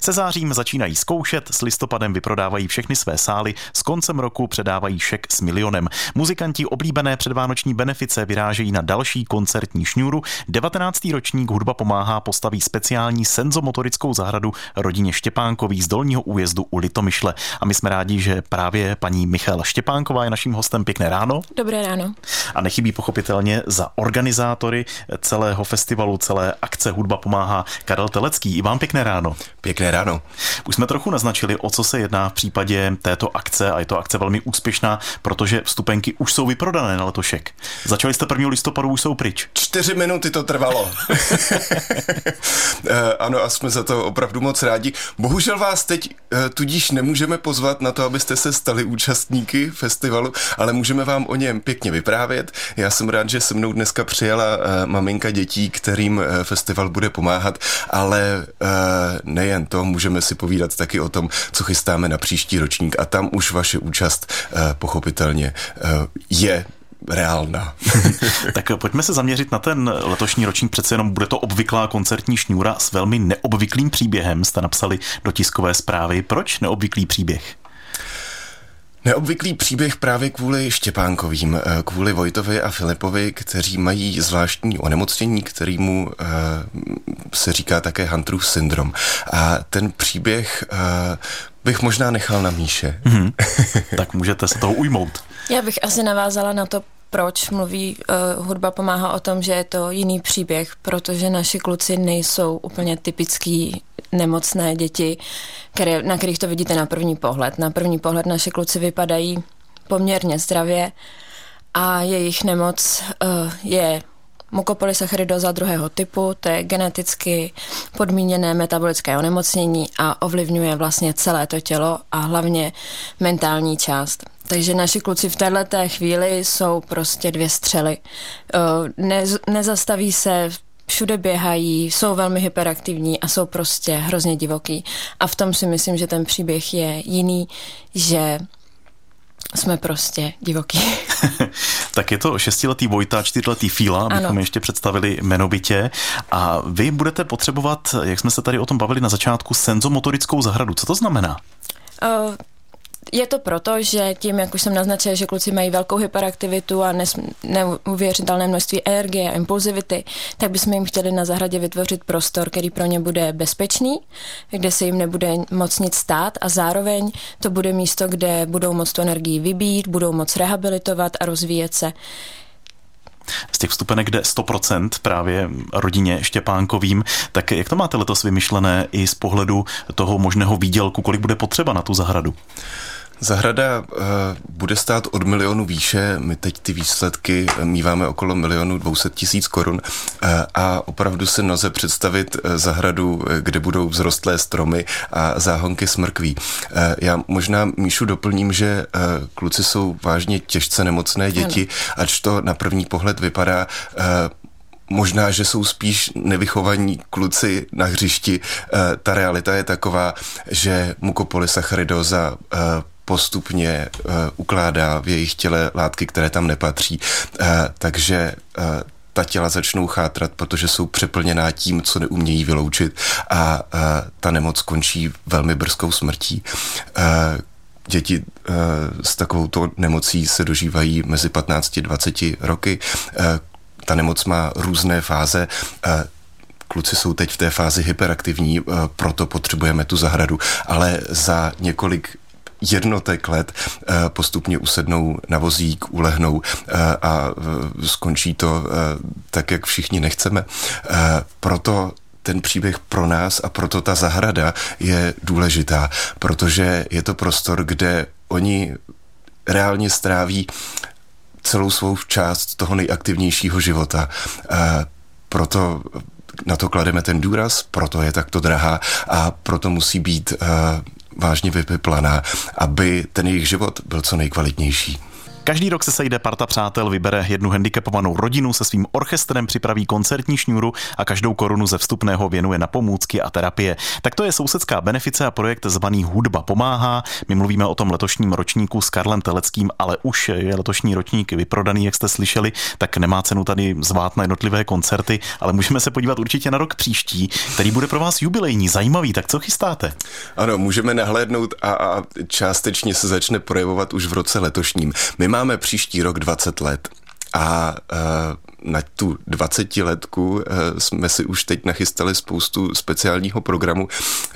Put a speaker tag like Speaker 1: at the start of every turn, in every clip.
Speaker 1: Se zářím začínají zkoušet, s listopadem vyprodávají všechny své sály, s koncem roku předávají šek s milionem. Muzikanti oblíbené předvánoční benefice vyrážejí na další koncertní šňůru. 19. ročník Hudba pomáhá postaví speciální senzomotorickou zahradu rodině Štěpánkových z Dolního Újezdu u Litomyšle. A my jsme rádi, že právě paní Michaela Štěpánková je naším hostem. Pěkné ráno.
Speaker 2: Dobré ráno.
Speaker 1: A nechybí pochopitelně za organizátory celého festivalu, celé akce Hudba pomáhá Karel Telecký. I vám pěkné ráno.
Speaker 3: Pěkné ráno.
Speaker 1: Už jsme trochu naznačili, o co se jedná v případě této akce a je to akce velmi úspěšná, protože vstupenky už jsou vyprodané na letošek. Začali jste 1. listopadu, už jsou pryč.
Speaker 3: 4 minuty to trvalo. Ano, a jsme za to opravdu moc rádi. Bohužel vás teď tudíž nemůžeme pozvat na to, abyste se stali účastníky festivalu, ale můžeme vám o něm pěkně vyprávět. Já jsem rád, že se mnou dneska přijela maminka dětí, kterým festival bude pomáhat, ale nejen to, můžeme si povídat taky o tom, co chystáme na příští ročník a tam už vaše účast pochopitelně je reálná.
Speaker 1: Tak pojďme se zaměřit na ten letošní ročník, přece jenom bude to obvyklá koncertní šňůra s velmi neobvyklým příběhem, jste napsali do tiskové zprávy. Proč neobvyklý příběh?
Speaker 3: Neobvyklý příběh právě kvůli Štěpánkovým, kvůli Vojtovi a Filipovi, kteří mají zvláštní onemocnění, kterému se říká také Hunterův syndrom. A ten příběh bych možná nechal na Míše.
Speaker 1: Tak můžete se toho ujmout.
Speaker 2: Já bych asi navázala na to, proč mluví Hudba pomáhá o tom, že je to jiný příběh, protože naši kluci nejsou úplně typický nemocné děti, na kterých to vidíte na první pohled. Na první pohled naši kluci vypadají poměrně zdravě a jejich nemoc je mukopolysacharidoza 2. typu, to je geneticky podmíněné metabolické onemocnění a ovlivňuje vlastně celé to tělo a hlavně mentální část. Takže naši kluci v této chvíli jsou prostě 2 střely. Nezastaví se, všude běhají, jsou velmi hyperaktivní a jsou prostě hrozně divoký. A v tom si myslím, že ten příběh je jiný, že jsme prostě divoký.
Speaker 1: Tak je to 6letý Vojta, 4letý Fíla, abychom ještě představili jmenovitě. A vy budete potřebovat, jak jsme se tady o tom bavili na začátku, senzomotorickou zahradu. Co to znamená?
Speaker 2: Je to proto, že tím, jak už jsem naznačila, že kluci mají velkou hyperaktivitu a neuvěřitelné množství energie a impulzivity, tak bychom jim chtěli na zahradě vytvořit prostor, který pro ně bude bezpečný, kde se jim nebude moc nic stát a zároveň to bude místo, kde budou moc tu energii vybít, budou moc rehabilitovat a rozvíjet se.
Speaker 1: Z těch vstupenek jde 100% právě rodině Štěpánkovým. Tak jak to máte letos vymyšlené i z pohledu toho možného výdělku, kolik bude potřeba na tu zahradu?
Speaker 3: Zahrada bude stát od 1 milionu výše, my teď ty výsledky míváme okolo 1 200 000 korun a opravdu si nelze představit zahradu, kde budou vzrostlé stromy a záhonky smrkví. Já možná, Míšu, doplním, že kluci jsou vážně těžce nemocné děti, ač to na první pohled vypadá možná, že jsou spíš nevychovaní kluci na hřišti. Ta realita je taková, že mukopolysacharidoza postupně ukládá v jejich těle látky, které tam nepatří. Takže ta těla začnou chátrat, protože jsou přeplněná tím, co neumějí vyloučit a ta nemoc končí velmi brzkou smrtí. Děti s takovouto nemocí se dožívají mezi 15 a 20 roky. Ta nemoc má různé fáze. Kluci jsou teď v té fázi hyperaktivní, proto potřebujeme tu zahradu, ale za několik jednotek let postupně usednou na vozík, ulehnou a skončí to tak, jak všichni nechceme. Proto ten příběh pro nás a proto ta zahrada je důležitá, protože je to prostor, kde oni reálně stráví celou svou část toho nejaktivnějšího života. Proto na to klademe ten důraz, proto je takto drahá a proto musí být vážně vypiplaná, aby ten jejich život byl co nejkvalitnější.
Speaker 1: Každý rok se sejde parta přátel, vybere jednu handicapovanou rodinu, se svým orchestrem připraví koncertní šňůru a každou korunu ze vstupného věnuje na pomůcky a terapie. Tak to je sousedská benefice a projekt zvaný Hudba pomáhá. My mluvíme o tom letošním ročníku s Karlem Teleckým, ale už je letošní ročník vyprodaný, jak jste slyšeli, tak nemá cenu tady zvát na jednotlivé koncerty, ale můžeme se podívat určitě na rok příští, který bude pro vás jubilejní, zajímavý. Tak co chystáte?
Speaker 3: Ano, můžeme nahlédnout a částečně se začne projevovat už v roce letošním. My máme příští rok 20 let a na tu 20letku jsme si už teď nachystali spoustu speciálního programu.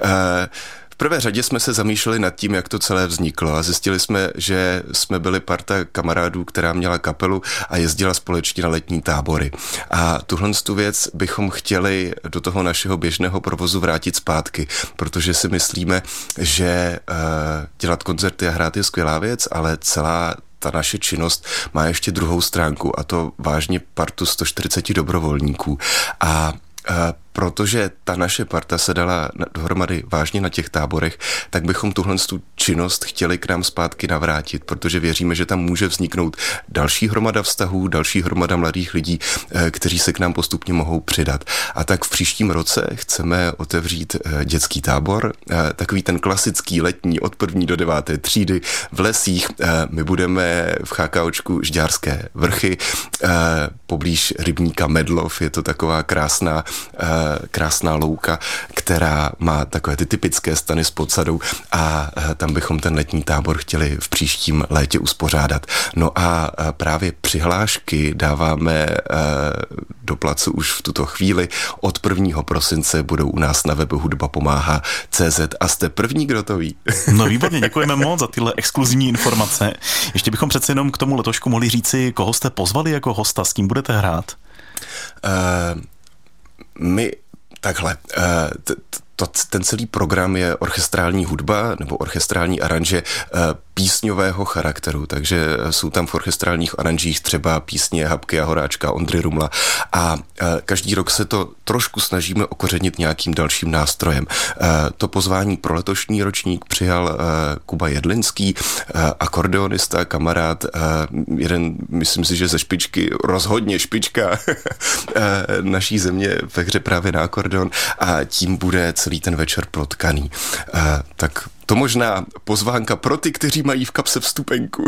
Speaker 3: V prvé řadě jsme se zamýšleli nad tím, jak to celé vzniklo a zjistili jsme, že jsme byli parta kamarádů, která měla kapelu a jezdila společně na letní tábory. A tuhle věc bychom chtěli do toho našeho běžného provozu vrátit zpátky, protože si myslíme, že dělat koncerty a hrát je skvělá věc, ale celá ta naše činnost má ještě druhou stránku a to vážně partu 140 dobrovolníků. A protože ta naše parta se dala dohromady vážně na těch táborech, tak bychom tuhle činnost chtěli k nám zpátky navrátit, protože věříme, že tam může vzniknout další hromada vztahů, další hromada mladých lidí, kteří se k nám postupně mohou přidat. A tak v příštím roce chceme otevřít dětský tábor, takový ten klasický letní od 1. do 9. třídy v lesích. My budeme v chákaočku Žďárské vrchy, poblíž rybníka Medlov, je to taková krásná louka, která má takové ty typické stany s podsadou a tam bychom ten letní tábor chtěli v příštím létě uspořádat. No a právě přihlášky dáváme do placu už v tuto chvíli. Od 1. prosince budou u nás na webu hudbapomáhá.cz a jste první, kdo to ví.
Speaker 1: No výborně, děkujeme moc za tyhle exkluzivní informace. Ještě bychom přece jenom k tomu letošku mohli říci, koho jste pozvali jako hosta, s kým budete hrát? Ten celý program je orchestrální hudba nebo orchestrální aranže písňového charakteru, takže jsou tam v orchestrálních aranžích třeba písně Habky a Horáčka, Ondry Rumla a každý rok se to trošku snažíme okořenit nějakým dalším nástrojem. To pozvání pro letošní ročník přijal Kuba Jedlinský, akordeonista, kamarád, jeden, myslím si, že ze špičky, rozhodně špička naší země ve hře právě na akordeon a tím bude celý ten večer protkaný. Tak to možná pozvánka pro ty, kteří mají v kapse vstupenku.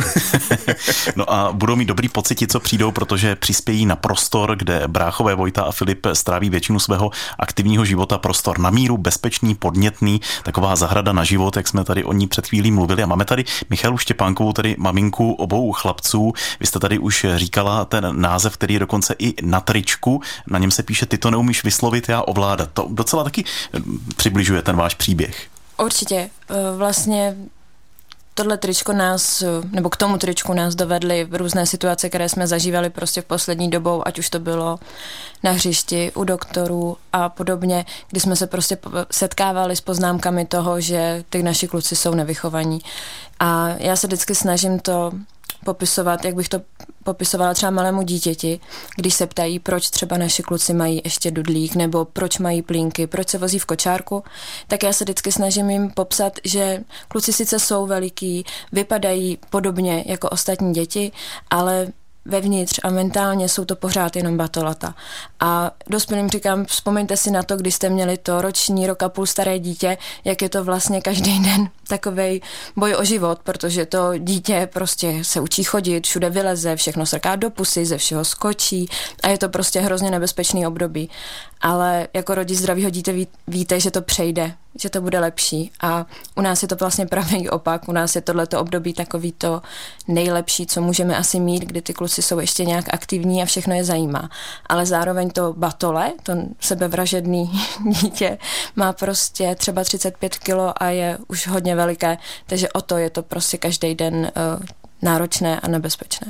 Speaker 1: No a budou mít dobrý pocit ti, co přijdou, protože přispějí na prostor, kde bráchové Vojta a Filip stráví většinu svého aktivního života, prostor na míru, bezpečný, podnětný, taková zahrada na život, jak jsme tady o ní před chvílí mluvili. A máme tady Michalu Štěpánkovou, tady maminku obou chlapců. Vy jste tady už říkala ten název, který je dokonce i na tričku. Na něm se píše: Ty to neumíš vyslovit, já ovládat. To docela taky přibližuje ten váš příběh.
Speaker 2: Určitě. Vlastně tohle tričko nebo k tomu tričku nás dovedly různé situace, které jsme zažívali prostě v poslední dobou, ať už to bylo na hřišti, u doktorů a podobně, kdy jsme se prostě setkávali s poznámkami toho, že ty naši kluci jsou nevychovaní. A já se vždycky snažím to popisovat, jak bych to popisovala třeba malému dítěti, když se ptají, proč třeba naši kluci mají ještě dudlík, nebo proč mají plínky, proč se vozí v kočárku, tak já se vždycky snažím jim popsat, že kluci sice jsou veliký, vypadají podobně jako ostatní děti, ale vevnitř a mentálně jsou to pořád jenom batolata. A dospělým říkám, vzpomeňte si na to, když jste měli to roční, rok a půl staré dítě, jak je to vlastně každý den takovej boj o život, protože to dítě prostě se učí chodit, všude vyleze, všechno srká do pusy, ze všeho skočí a je to prostě hrozně nebezpečný období. Ale jako rodič zdravého dítě víte, že to přejde, že to bude lepší. A u nás je to vlastně pravý opak. U nás je tohleto období takový to nejlepší, co můžeme asi mít, kdy ty kluci jsou ještě nějak aktivní a všechno je zajímá. Ale zároveň to batole, to sebevražedný dítě, má prostě třeba 35 kilo a je už hodně veliké, takže o to je to prostě každý den náročné a nebezpečné.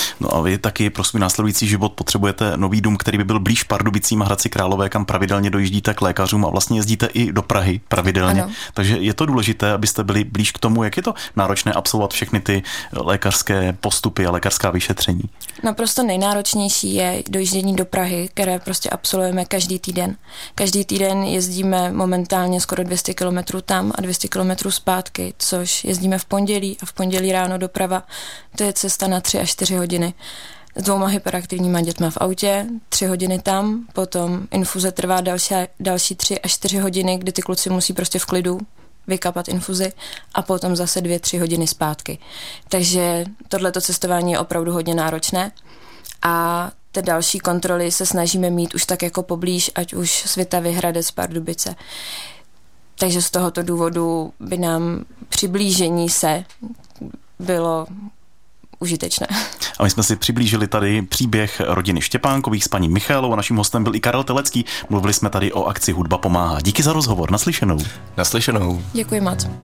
Speaker 1: No a vy taky pro svůj následující život potřebujete nový dům, který by byl blíž Pardubicím a Hradci Králové, kam pravidelně dojíždíte k lékařům a vlastně jezdíte i do Prahy pravidelně. Ano. Takže je to důležité, abyste byli blíž k tomu, jak je to náročné absolvovat všechny ty lékařské postupy a lékařská vyšetření.
Speaker 2: Naprosto nejnáročnější je dojíždění do Prahy, které prostě absolvujeme každý týden. Každý týden jezdíme momentálně skoro 200 kilometrů tam a 200 kilometrů zpátky, což jezdíme v pondělí a v pondělí ráno doprava. To je cesta na 3 až 4 hodiny. S 2 hyperaktivníma dětma v autě, 3 hodiny tam, potom infuze trvá další 3 až 4 hodiny, kdy ty kluci musí prostě v klidu vykapat infuzi a potom zase 2-3 hodiny zpátky. Takže tohleto cestování je opravdu hodně náročné a ty další kontroly se snažíme mít už tak jako poblíž, ať už Svitavy, Hradec, Pardubice. Takže z tohoto důvodu by nám přiblížení se bylo užitečné.
Speaker 1: A my jsme si přiblížili tady příběh rodiny Štěpánkových s paní Michaelou a naším hostem byl i Karel Telecký. Mluvili jsme tady o akci Hudba pomáhá. Díky za rozhovor. Naslyšenou.
Speaker 3: Naslyšenou.
Speaker 2: Děkuji moc.